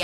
Mediodía.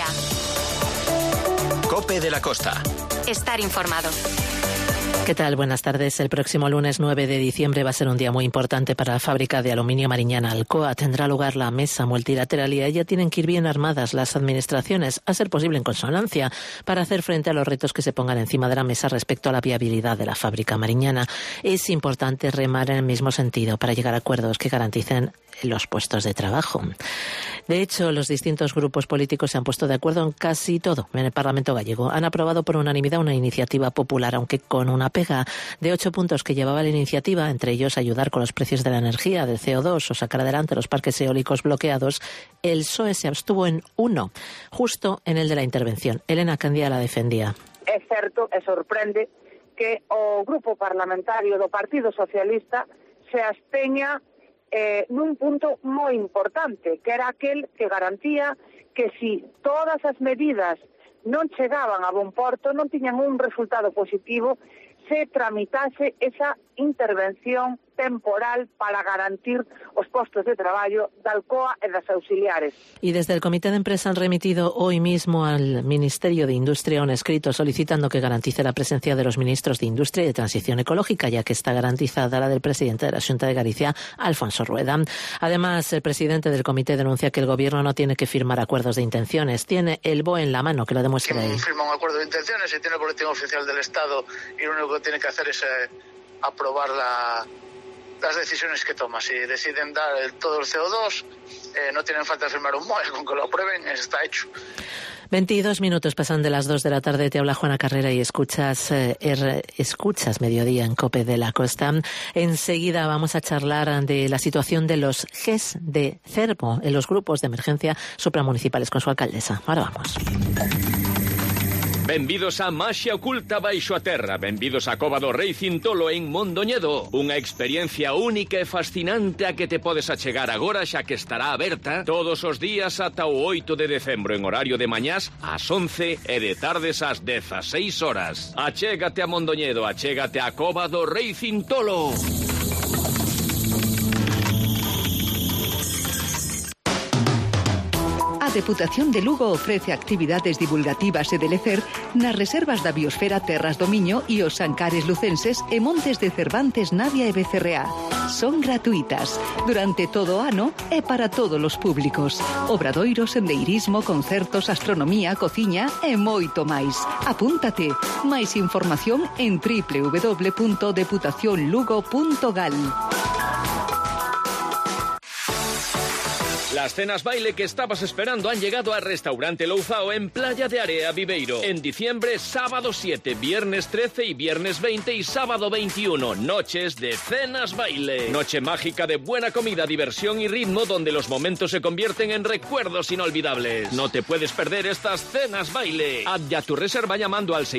COPE de la Costa. Estar informado. ¿Qué tal? Buenas tardes. El próximo lunes 9 de diciembre va a ser un día muy importante para la fábrica de aluminio Mariñana Alcoa. Tendrá lugar la mesa multilateral y a ella tienen que ir bien armadas las administraciones, a ser posible en consonancia, para hacer frente a los retos que se pongan encima de la mesa respecto a la viabilidad de la fábrica mariñana. Es importante remar en el mismo sentido para llegar a acuerdos que garanticen los puestos de trabajo. De hecho, los distintos grupos políticos se han puesto de acuerdo en casi todo. En el Parlamento gallego han aprobado por unanimidad una iniciativa popular, aunque con una pega de 8 puntos que llevaba la iniciativa, entre ellos ayudar con los precios de la energía, del CO2 o sacar adelante los parques eólicos bloqueados. El PSOE se abstuvo en 1, justo en el de la intervención. Elena Candía la defendía. É certo e sorprende que o grupo parlamentario do Partido Socialista se absteña nun punto moi importante, que era aquel que garantía que si todas as medidas non chegaban a bon porto, non tiñan un resultado positivo, se tramitase esa intervención temporal para garantir os postos de traballo da Alcoa e das auxiliares. Y desde el Comité de Empresa han remitido hoy mismo al Ministerio de Industria un escrito solicitando que garantice la presencia de los ministros de Industria y de Transición Ecológica, ya que está garantizada la del presidente de la Xunta de Galicia, Alfonso Rueda. Además, el presidente del comité denuncia que el gobierno no tiene que firmar acuerdos de intenciones, tiene el BOE en la mano, que lo demuestra ahí. Firma un acuerdo de intenciones y tiene el boletín oficial del Estado y lo único que tiene que hacer es aprobar las decisiones que toma. Si deciden dar todo el CO2, no tienen falta de firmar un MOE, con que lo aprueben está hecho. 22 minutos pasan de las 2 de la tarde, te habla Juana Carrera y escuchas Mediodía en COPE de la Costa. Enseguida vamos a charlar de la situación de los GES de Cervo en los grupos de emergencia supramunicipales con su alcaldesa. Ahora vamos. Benvidos a Maxia Oculta baixo a terra. Benvidos a Cova do Rei Cintolo en Mondoñedo. Unha experiencia única e fascinante a que te podes achegar agora, xa que estará aberta todos os días ata o 8 de decembro en horario de mañás ás 11 e de tardes ás 16 horas. Achégate a Mondoñedo, achégate a Cova do Rei Cintolo. A Deputación de Lugo ofrece actividades divulgativas e de lecer nas reservas da Biosfera Terras do Miño e os Ancares Lucenses e Montes de Cervantes, Navia e Becerreá. Son gratuitas durante todo o ano e para todos os públicos. Obradoiros, sendeirismo, concertos, astronomía, cociña e moito máis. Apúntate. Máis información en www.deputacionlugo.gal. Las cenas baile que estabas esperando han llegado al Restaurante Louzao en Playa de Area, Viveiro. En diciembre, sábado 7, viernes 13 y viernes 20 y sábado 21. Noches de cenas baile. Noche mágica de buena comida, diversión y ritmo donde los momentos se convierten en recuerdos inolvidables. No te puedes perder estas cenas baile. Haz ya tu reserva llamando al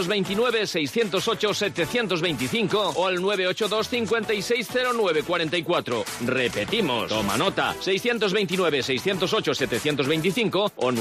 629-608-725 o al 982-560944. Repetimos, toma nota, 629-608-725 o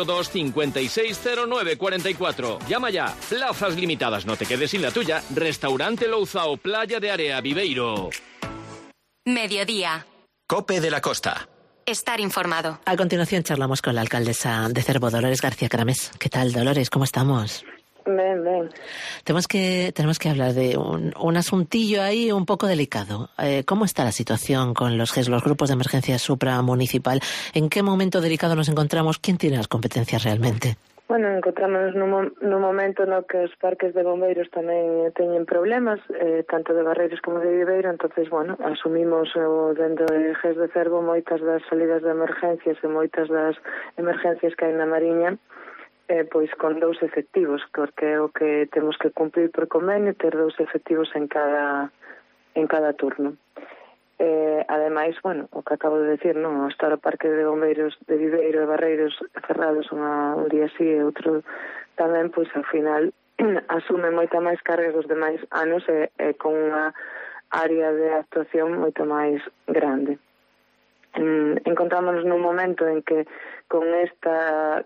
982-560944. Llama ya. Plazas limitadas. No te quedes sin la tuya. Restaurante Louzao, Playa de Area, Viveiro. Mediodía. COPE de la Costa. Estar informado. A continuación charlamos con la alcaldesa de Cervo, Dolores García Caramés. ¿Qué tal, Dolores? ¿Cómo estamos? Ben. Tenemos que hablar de un asuntillo ahí un poco delicado. ¿Cómo está la situación con los GES, los grupos de emergencia supramunicipal? ¿En qué momento delicado nos encontramos? ¿Quién tiene las competencias realmente? Bueno, encontramos nun momento no que os parques de bombeiros tamén teñen problemas, tanto de Barreiros como de Viveiro, entonces, bueno, asumimos dentro de GES de Cervo moitas das salidas de emergencias e moitas das emergencias que hai na Mariña, pois con 2 efectivos, porque é o que temos que cumprir por convenio, ter 2 efectivos en cada turno. Ademais, bueno, o que acabo de decir, non, estar o parque de bombeiros de Viveiro e Barreiros cerrados un día así e outro tamén, pois ao final asume moita máis carga dos demais anos e con unha área de actuación moito máis grande. Encontrámonos nun momento en que con esta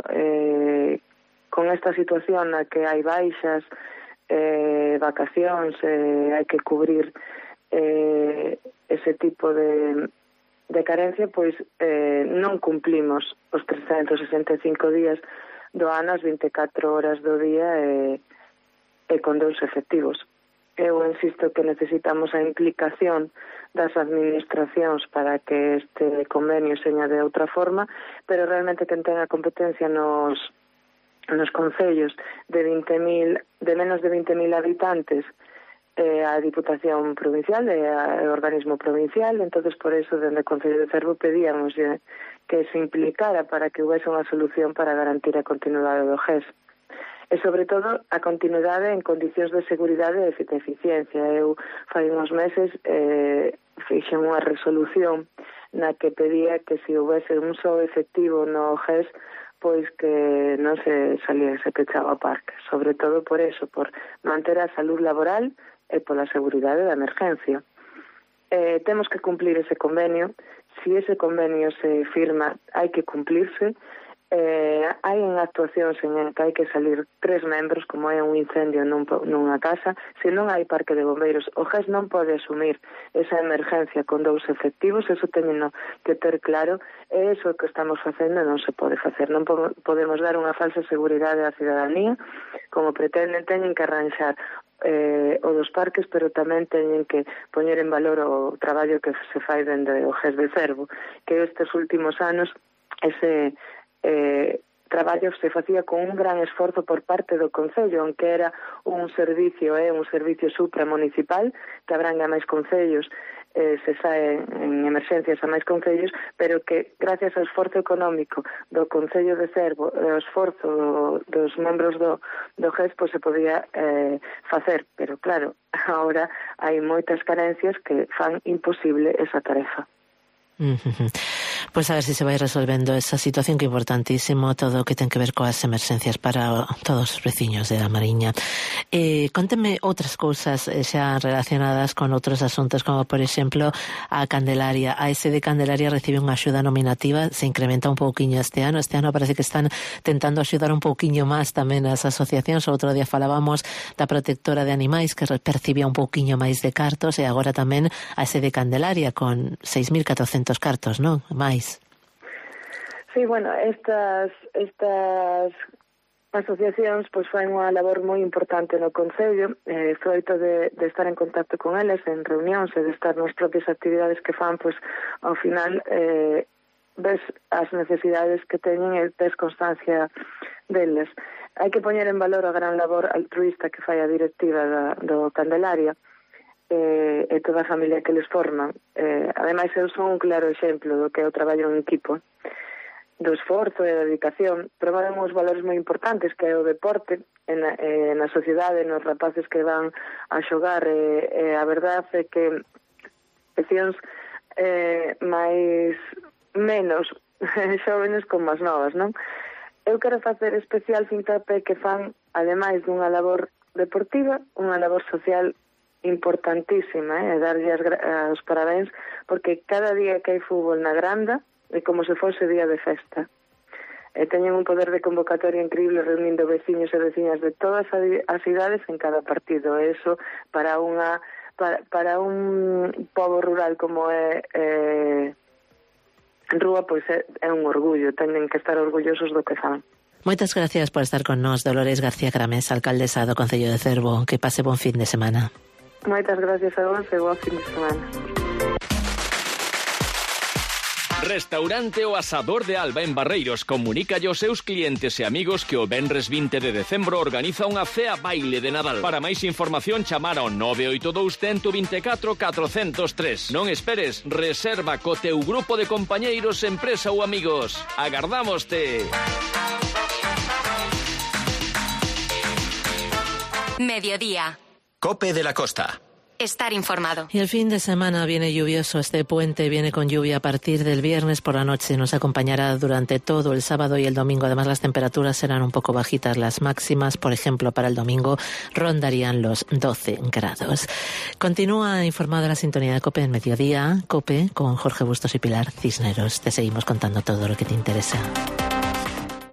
situación na que hai baixas, vacacións, hai que cubrir ese tipo de de carencia, pois non cumplimos os 365 días do ano, as 24 horas do día e con 2 efectivos. Eu insisto que necesitamos a implicación das administracións para que este convenio seña de outra forma, pero realmente quen ten a competencia nos concellos de menos de 20.000 habitantes, a Diputación Provincial e o organismo provincial. Entonces, por eso, dende o Concello de Cervo pedíamos que se implicara para que houvese unha solución para garantir a continuidade do GES. E, sobre todo, a continuidade en condicións de seguridade e de eficiencia. Eu, fai uns meses, fixen unha resolución na que pedía que se houvese un só efectivo no GES, pois que non se pechaba o parque. Sobre todo por eso, por manter a salud laboral e pola seguridade da emergencia. Temos que cumplir ese convenio. Si ese convenio se firma, hai que cumplirse. Hai en actuacións en que hai que salir 3 membros, como hai un incendio nunha casa. Se non hai parque de bombeiros, o GES non pode asumir esa emergencia con 2 efectivos. Eso teñeno que ter claro, e iso que estamos facendo non se pode facer. Non podemos dar unha falsa seguridade á cidadanía, como pretenden. Teñen que arranxar o dos parques, pero tamén teñen que poñer en valor o traballo que se fai dende o GES de Cervo, que estes últimos anos ese traballo se facía con un gran esforzo por parte do Concello, aunque era un servicio supramunicipal que abrangue a máis concellos, se sae en emerxencias a máis concellos, pero que gracias ao esforzo económico do Concello de Cervo e ao esforzo dos membros do GES, pois se podía facer, pero claro, agora hai moitas carencias que fan imposible esa tarefa. Pues a ver si se vai resolvendo esa situación, que é importantísimo todo o que ten que ver coas emerxencias para todos os veciños de A Mariña. Conteme outras cousas xa relacionadas con outros asuntos, como por exemplo a Candelaria. A ese de Candelaria recibe unha axuda nominativa, se incrementa un pouquiño este ano parece que están tentando axudar un pouquiño máis tamén as asociacións. Outro día falábamos da protectora de animais que percibía un pouquiño máis de cartos, e agora tamén a ese de Candelaria con 6.400 cartos, non? Máis. Sí, bueno, estas asociacións pois fan unha labor moi importante no Concello, froito de estar en contacto con eles en reunións e de estar nas propias actividades que fan, pois ao final ves as necesidades que teñen e tes constancia deles. Hai que poñer en valor a gran labor altruista que fai a directiva do Candelaria e toda a familia que les forman. Ademais, eu son un claro exemplo do que é o traballo en equipo, do esforzo e da dedicación. Promoven uns valores moi importantes, que é o deporte na sociedade, nos rapaces que van a xogar, e a verdade é que seccións menos xóvenes como as novas, non? Eu quero facer especial hincapié que fan, ademais dunha labor deportiva, unha labor social importantísima, e darlle os parabéns, porque cada día que hai fútbol na Granda é como se fose día de festa. Teñen un poder de convocatoria increíble, reunindo veciños e veciñas de todas as idades en cada partido. E iso para un pobo rural como é Rúa, pois é un orgullo. Teñen que estar orgullosos do que fan. Moitas gracias por estar con nós, Dolores García Cramés, alcaldesa do Concello de Cervo. Que pase bon fin de semana. Moitas gracias a vos e bon fin de semana. Restaurante O Asador de Alba en Barreiros comunica aos seus clientes e amigos que o venres 20 de decembro organiza unha cea baile de Nadal. Para máis información, chamar ao 982 124 403. Non esperes, reserva co teu grupo de compañeiros, empresa ou amigos. Agardámoste. Mediodía. COPE de la Costa. Estar informado. Y el fin de semana viene lluvioso. Este puente viene con lluvia a partir del viernes por la noche. Nos acompañará durante todo el sábado y el domingo. Además, las temperaturas serán un poco bajitas. Las máximas, por ejemplo, para el domingo rondarían los 12 grados. Continúa informada la sintonía de COPE en Mediodía. COPE con Jorge Bustos y Pilar Cisneros. Te seguimos contando todo lo que te interesa.